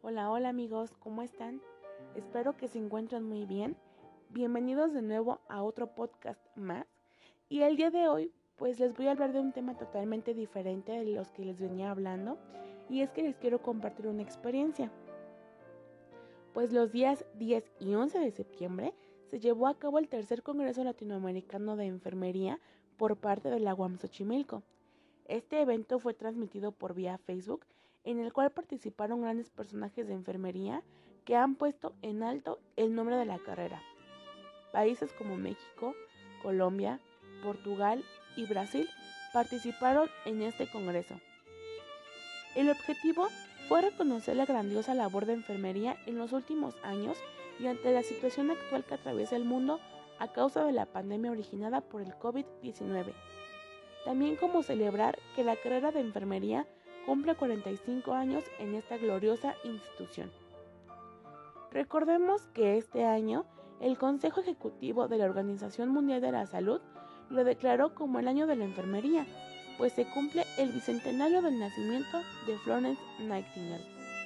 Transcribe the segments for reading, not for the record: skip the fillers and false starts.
Hola, hola amigos, ¿cómo están? Espero que se encuentren muy bien. Bienvenidos de nuevo a otro podcast más. Y el día de hoy, pues les voy a hablar de un tema totalmente diferente de los que les venía hablando. Y es que les quiero compartir una experiencia. Pues los días 10 y 11 de septiembre se llevó a cabo el tercer Congreso Latinoamericano de Enfermería por parte de la UAM Xochimilco. Este evento fue transmitido por vía Facebook, en el cual participaron grandes personajes de enfermería que han puesto en alto el nombre de la carrera. Países como México, Colombia, Portugal y Brasil participaron en este congreso. El objetivo fue reconocer la grandiosa labor de enfermería en los últimos años y ante la situación actual que atraviesa el mundo a causa de la pandemia originada por el COVID-19. También como celebrar que la carrera de enfermería cumple 45 años en esta gloriosa institución. Recordemos que este año el Consejo Ejecutivo de la Organización Mundial de la Salud lo declaró como el año de la enfermería, pues se cumple el bicentenario del nacimiento de Florence Nightingale.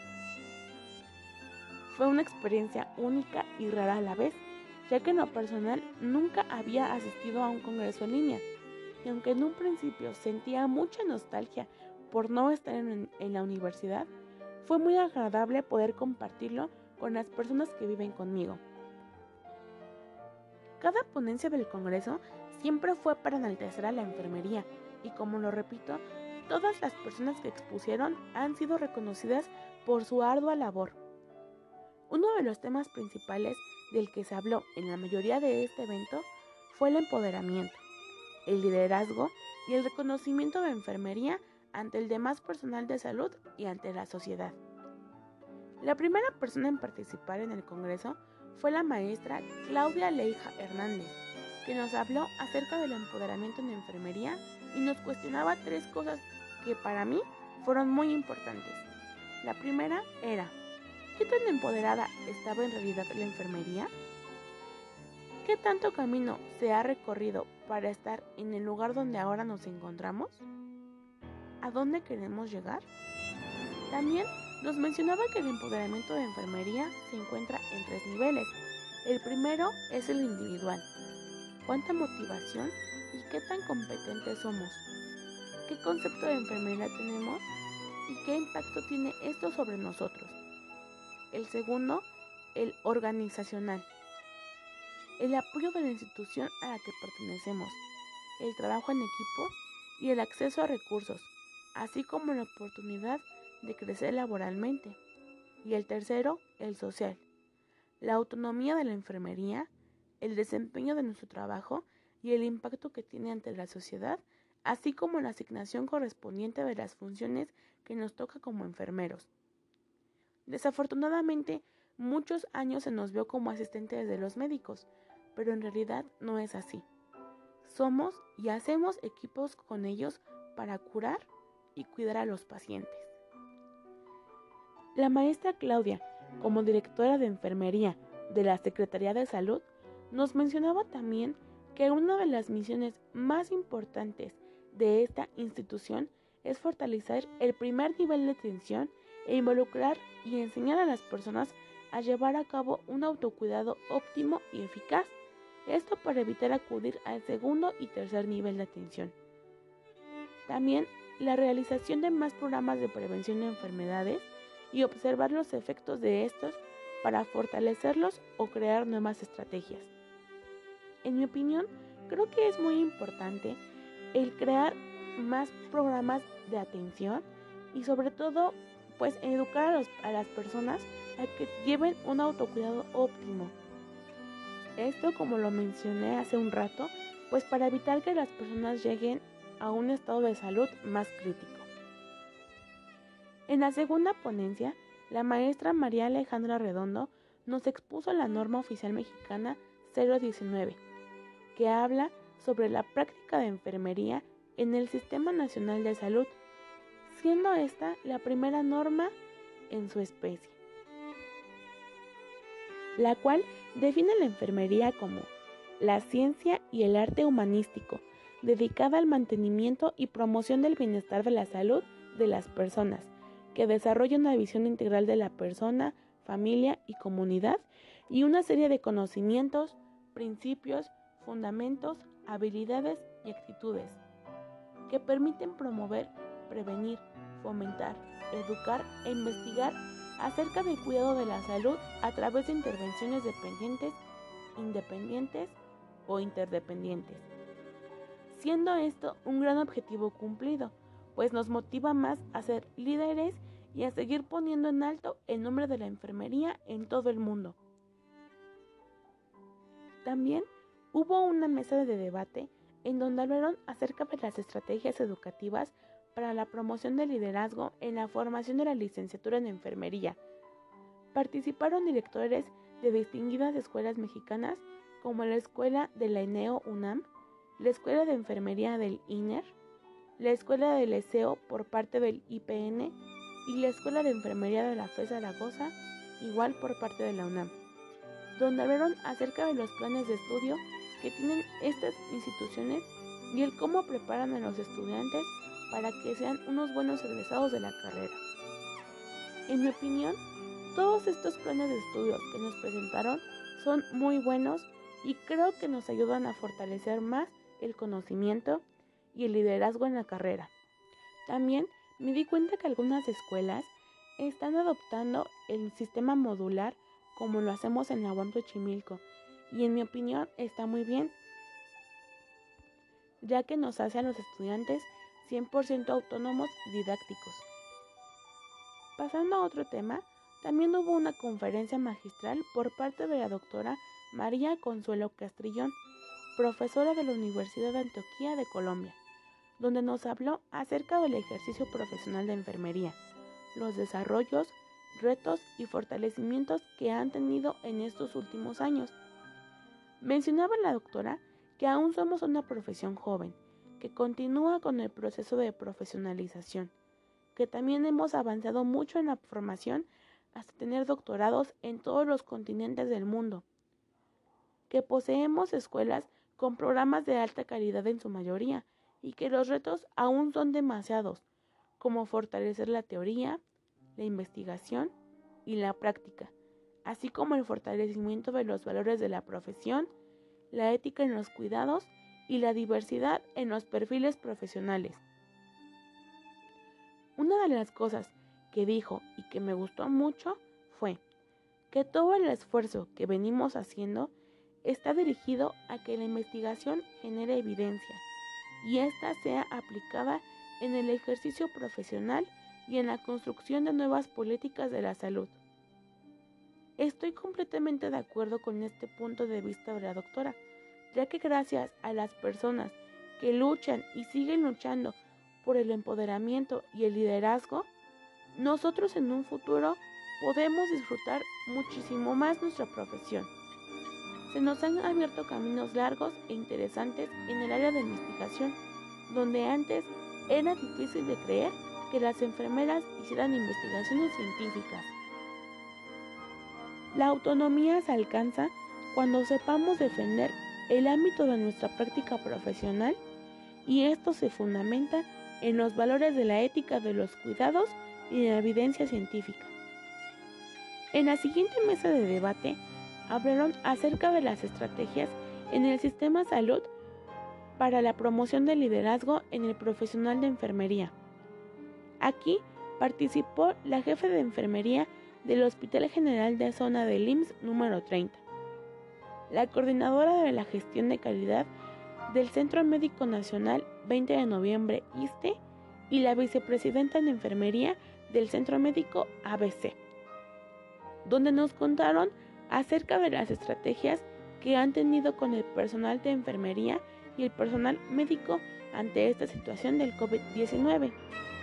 Fue una experiencia única y rara a la vez, ya que en lo personal nunca había asistido a un congreso en línea, y aunque en un principio sentía mucha nostalgia por no estar en la universidad, fue muy agradable poder compartirlo con las personas que viven conmigo. Cada ponencia del congreso siempre fue para enaltecer a la enfermería y, como lo repito, todas las personas que expusieron han sido reconocidas por su ardua labor. Uno de los temas principales del que se habló en la mayoría de este evento fue el empoderamiento, el liderazgo y el reconocimiento de enfermería ante el demás personal de salud y ante la sociedad. La primera persona en participar en el congreso fue la maestra Claudia Leija Hernández, que nos habló acerca del empoderamiento en enfermería y nos cuestionaba tres cosas que para mí fueron muy importantes. La primera era, ¿qué tan empoderada estaba en realidad la enfermería? ¿Qué tanto camino se ha recorrido para estar en el lugar donde ahora nos encontramos? ¿A dónde queremos llegar? También nos mencionaba que el empoderamiento de enfermería se encuentra en tres niveles. El primero es el individual. ¿Cuánta motivación y qué tan competentes somos? ¿Qué concepto de enfermería tenemos y qué impacto tiene esto sobre nosotros? El segundo, el organizacional. El apoyo de la institución a la que pertenecemos, el trabajo en equipo y el acceso a recursos, así como la oportunidad de crecer laboralmente. Y el tercero, el social. La autonomía de la enfermería, el desempeño de nuestro trabajo y el impacto que tiene ante la sociedad, así como la asignación correspondiente de las funciones que nos toca como enfermeros. Desafortunadamente, muchos años se nos vio como asistentes de los médicos, pero en realidad no es así. Somos y hacemos equipos con ellos para curar y cuidar a los pacientes. La maestra Claudia, como directora de enfermería de la Secretaría de Salud, nos mencionaba también que una de las misiones más importantes de esta institución es fortalecer el primer nivel de atención e involucrar y enseñar a las personas a llevar a cabo un autocuidado óptimo y eficaz. Esto para evitar acudir al segundo y tercer nivel de atención. También la realización de más programas de prevención de enfermedades y observar los efectos de estos para fortalecerlos o crear nuevas estrategias. En mi opinión, creo que es muy importante el crear más programas de atención y sobre todo, pues educar a las personas a que lleven un autocuidado óptimo. Esto, como lo mencioné hace un rato, pues para evitar que las personas lleguen a un estado de salud más crítico. En la segunda ponencia, la maestra María Alejandra Redondo nos expuso la norma oficial mexicana 019, que habla sobre la práctica de enfermería en el Sistema Nacional de Salud, siendo esta la primera norma en su especie, la cual define la enfermería como la ciencia y el arte humanístico dedicada al mantenimiento y promoción del bienestar de la salud de las personas, que desarrolla una visión integral de la persona, familia y comunidad y una serie de conocimientos, principios, fundamentos, habilidades y actitudes que permiten promover, prevenir, fomentar, educar e investigar acerca del cuidado de la salud a través de intervenciones dependientes, independientes o interdependientes. Siendo esto un gran objetivo cumplido, pues nos motiva más a ser líderes y a seguir poniendo en alto el nombre de la enfermería en todo el mundo. También hubo una mesa de debate en donde hablaron acerca de las estrategias educativas para la promoción del liderazgo en la formación de la licenciatura en enfermería. Participaron directores de distinguidas escuelas mexicanas como la Escuela de la ENEO UNAM, la Escuela de Enfermería del INER, la Escuela de Liceo por parte del IPN y la Escuela de Enfermería de la FE Zaragoza, igual por parte de la UNAM, donde hablaron acerca de los planes de estudio que tienen estas instituciones y el cómo preparan a los estudiantes para que sean unos buenos egresados de la carrera. En mi opinión, todos estos planes de estudios que nos presentaron son muy buenos y creo que nos ayudan a fortalecer más el conocimiento y el liderazgo en la carrera. También me di cuenta que algunas escuelas están adoptando el sistema modular como lo hacemos en la UAM Xochimilco y en mi opinión está muy bien, ya que nos hace a los estudiantes 100% autónomos y didácticos. Pasando a otro tema, también hubo una conferencia magistral por parte de la doctora María Consuelo Castrillón, profesora de la Universidad de Antioquia de Colombia, donde nos habló acerca del ejercicio profesional de enfermería, los desarrollos, retos y fortalecimientos que han tenido en estos últimos años. Mencionaba la doctora que aún somos una profesión joven, que continúa con el proceso de profesionalización, que también hemos avanzado mucho en la formación hasta tener doctorados en todos los continentes del mundo, que poseemos escuelas con programas de alta calidad en su mayoría y que los retos aún son demasiados, como fortalecer la teoría, la investigación y la práctica, así como el fortalecimiento de los valores de la profesión, la ética en los cuidados y la diversidad en los perfiles profesionales. Una de las cosas que dijo y que me gustó mucho fue que todo el esfuerzo que venimos haciendo está dirigido a que la investigación genere evidencia y ésta sea aplicada en el ejercicio profesional y en la construcción de nuevas políticas de la salud. Estoy completamente de acuerdo con este punto de vista de la doctora, ya que gracias a las personas que luchan y siguen luchando por el empoderamiento y el liderazgo, nosotros en un futuro podemos disfrutar muchísimo más nuestra profesión. Se nos han abierto caminos largos e interesantes en el área de investigación, donde antes era difícil de creer que las enfermeras hicieran investigaciones científicas. La autonomía se alcanza cuando sepamos defender el ámbito de nuestra práctica profesional y esto se fundamenta en los valores de la ética de los cuidados y en la evidencia científica. En la siguiente mesa de debate hablaron acerca de las estrategias en el sistema salud para la promoción del liderazgo en el profesional de enfermería. Aquí participó la jefe de enfermería del Hospital General de Zona del IMSS número 30, la coordinadora de la gestión de calidad del Centro Médico Nacional 20 de noviembre ISSSTE y la vicepresidenta de enfermería del Centro Médico ABC, donde nos contaron acerca de las estrategias que han tenido con el personal de enfermería y el personal médico ante esta situación del COVID-19.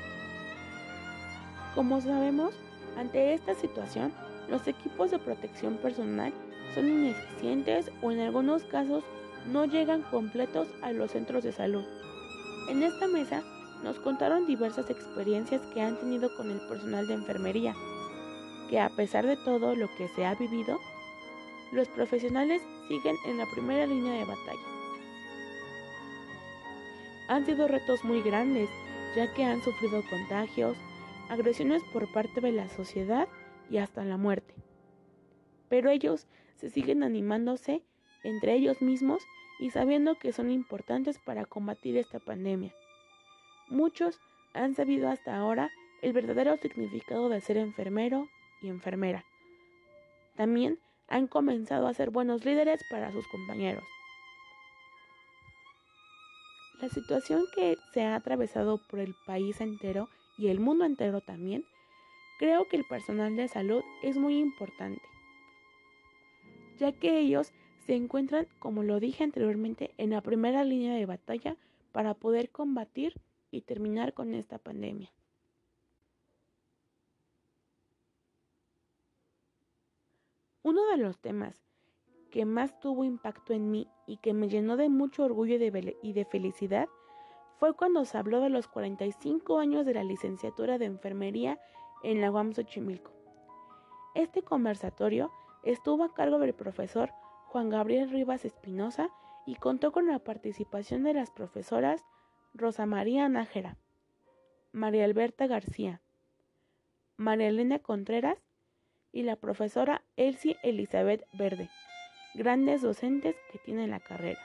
Como sabemos, ante esta situación, los equipos de protección personal son ineficientes o en algunos casos no llegan completos a los centros de salud. En esta mesa nos contaron diversas experiencias que han tenido con el personal de enfermería, que a pesar de todo lo que se ha vivido, los profesionales siguen en la primera línea de batalla. Han sido retos muy grandes, ya que han sufrido contagios, agresiones por parte de la sociedad y hasta la muerte. Pero ellos se siguen animándose entre ellos mismos y sabiendo que son importantes para combatir esta pandemia. Muchos han sabido hasta ahora el verdadero significado de ser enfermero y enfermera. También han comenzado a ser buenos líderes para sus compañeros. La situación que se ha atravesado por el país entero y el mundo entero también, creo que el personal de salud es muy importante, ya que ellos se encuentran, como lo dije anteriormente, en la primera línea de batalla para poder combatir y terminar con esta pandemia. Uno de los temas que más tuvo impacto en mí y que me llenó de mucho orgullo y de felicidad fue cuando se habló de los 45 años de la licenciatura de enfermería en la UAM Xochimilco. Este conversatorio estuvo a cargo del profesor Juan Gabriel Rivas Espinosa y contó con la participación de las profesoras Rosa María Nájera, María Alberta García, María Elena Contreras y la profesora Elsie Elizabeth Verde, grandes docentes que tienen la carrera.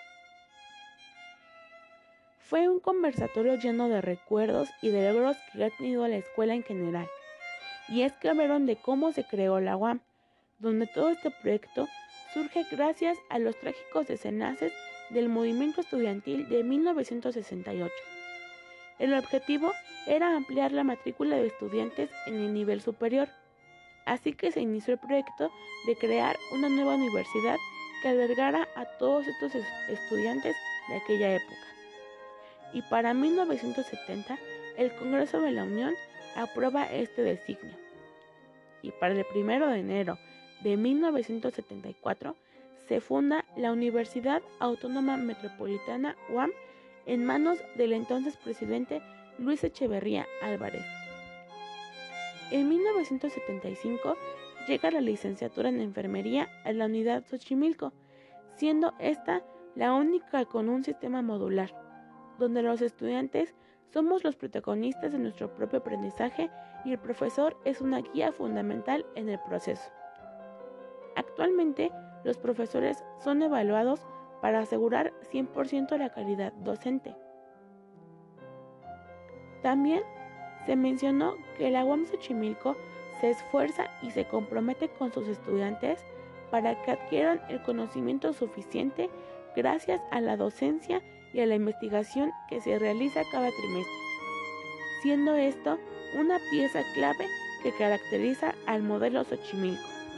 Fue un conversatorio lleno de recuerdos y de logros que ha tenido la escuela en general. Y es que hablaron de cómo se creó la UAM, donde todo este proyecto surge gracias a los trágicos desenlaces del movimiento estudiantil de 1968. El objetivo era ampliar la matrícula de estudiantes en el nivel superior, así que se inició el proyecto de crear una nueva universidad que albergara a todos estos estudiantes de aquella época. Y para 1970, el Congreso de la Unión aprueba este designio. Y para el 1 de enero de 1974 se funda la Universidad Autónoma Metropolitana UAM en manos del entonces presidente Luis Echeverría Álvarez. En 1975 llega la licenciatura en enfermería a la unidad Xochimilco, siendo esta la única con un sistema modular, donde los estudiantes somos los protagonistas de nuestro propio aprendizaje y el profesor es una guía fundamental en el proceso. Actualmente, los profesores son evaluados para asegurar 100% la calidad docente. También se mencionó que la UAM Xochimilco se esfuerza y se compromete con sus estudiantes para que adquieran el conocimiento suficiente gracias a la docencia y a la investigación que se realiza cada trimestre, siendo esto una pieza clave que caracteriza al modelo Xochimilco.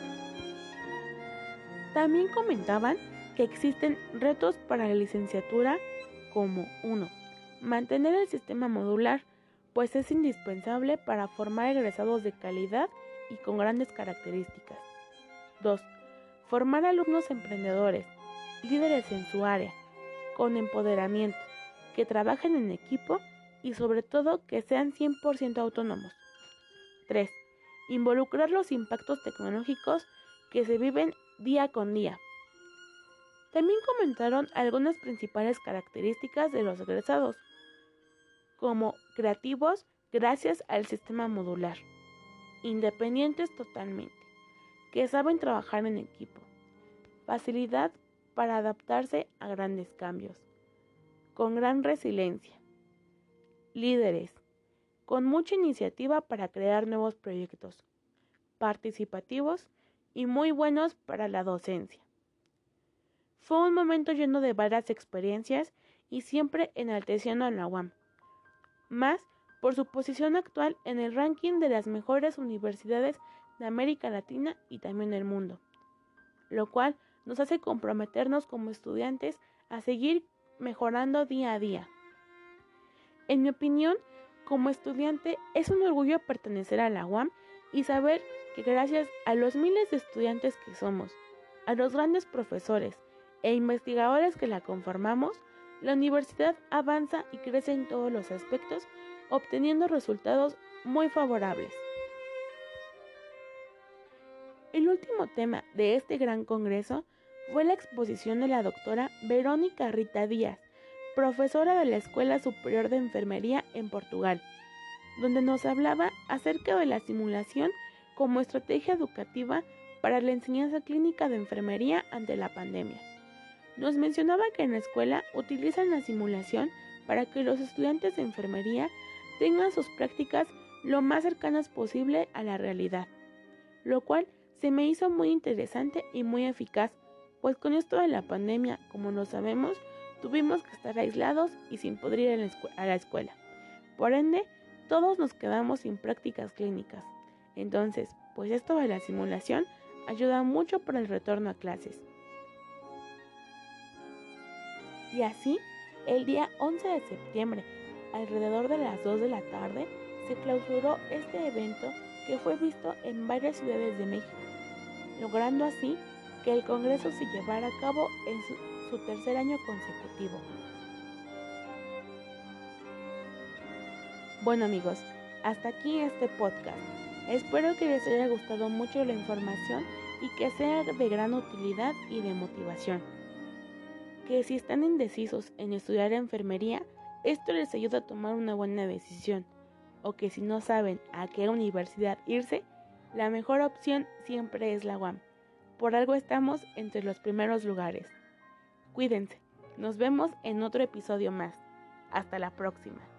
También comentaban que existen retos para la licenciatura como 1. Mantener el sistema modular, pues es indispensable para formar egresados de calidad y con grandes características. 2. Formar alumnos emprendedores, líderes en su área, con empoderamiento, que trabajen en equipo y sobre todo que sean 100% autónomos. 3. Involucrar los impactos tecnológicos que se viven día con día. También comentaron algunas principales características de los egresados, como creativos gracias al sistema modular, independientes totalmente, que saben trabajar en equipo, facilidad para adaptarse a grandes cambios, con gran resiliencia, líderes, con mucha iniciativa para crear nuevos proyectos, participativos y muy buenos para la docencia. Fue un momento lleno de varias experiencias y siempre enalteciendo a la UAM, más por su posición actual en el ranking de las mejores universidades de América Latina y también del mundo, lo cual nos hace comprometernos como estudiantes a seguir mejorando día a día. En mi opinión, como estudiante es un orgullo pertenecer a la UAM y saber que gracias a los miles de estudiantes que somos, a los grandes profesores e investigadores que la conformamos, la universidad avanza y crece en todos los aspectos, obteniendo resultados muy favorables. El último tema de este gran congreso fue la exposición de la doctora Verónica Rita Díaz, profesora de la Escuela Superior de Enfermería en Portugal. donde nos hablaba acerca de la simulación como estrategia educativa para la enseñanza clínica de enfermería ante la pandemia. Nos mencionaba que en la escuela utilizan la simulación para que los estudiantes de enfermería tengan sus prácticas lo más cercanas posible a la realidad, lo cual se me hizo muy interesante y muy eficaz, pues con esto de la pandemia, como lo sabemos, tuvimos que estar aislados y sin poder ir a la escuela. Por ende, todos nos quedamos sin prácticas clínicas. Entonces, pues esto de la simulación ayuda mucho para el retorno a clases. Y así, el día 11 de septiembre, alrededor de las 2 de la tarde, se clausuró este evento que fue visto en varias ciudades de México, logrando así que el Congreso se llevara a cabo en su tercer año consecutivo. Bueno amigos, hasta aquí este podcast. Espero que les haya gustado mucho la información y que sea de gran utilidad y de motivación. Que si están indecisos en estudiar enfermería, esto les ayuda a tomar una buena decisión. O que si no saben a qué universidad irse, la mejor opción siempre es la UAM. Por algo estamos entre los primeros lugares. Cuídense. Nos vemos en otro episodio más. Hasta la próxima.